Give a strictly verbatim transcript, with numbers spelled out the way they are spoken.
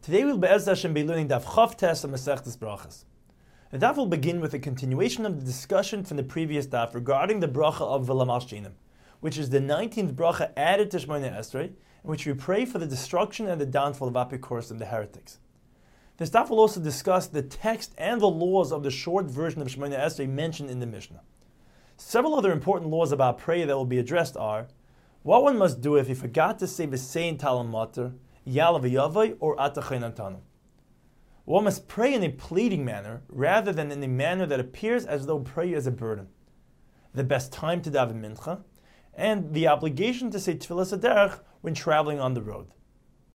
Today we'll Be'ez Hashem be learning Daf Chav Tes of Masechtas Brachas. The Daf will begin with a continuation of the discussion from the previous Daf regarding the bracha of V'lamalshinim, which is the nineteenth bracha added to Shemona Esrei, in which we pray for the destruction and the downfall of Apikoros and the heretics. This Daf will also discuss the text and the laws of the short version of Shemona Esrei mentioned in the Mishnah. Several other important laws about prayer that will be addressed are what one must do if he forgot to say V'sein Talam Mater, Yalav Yavai, or Atachin Antanu. One must pray in a pleading manner rather than in a manner that appears as though prayer is a burden. The best time to daven mincha, and the obligation to say Tfilas Haderech when traveling on the road.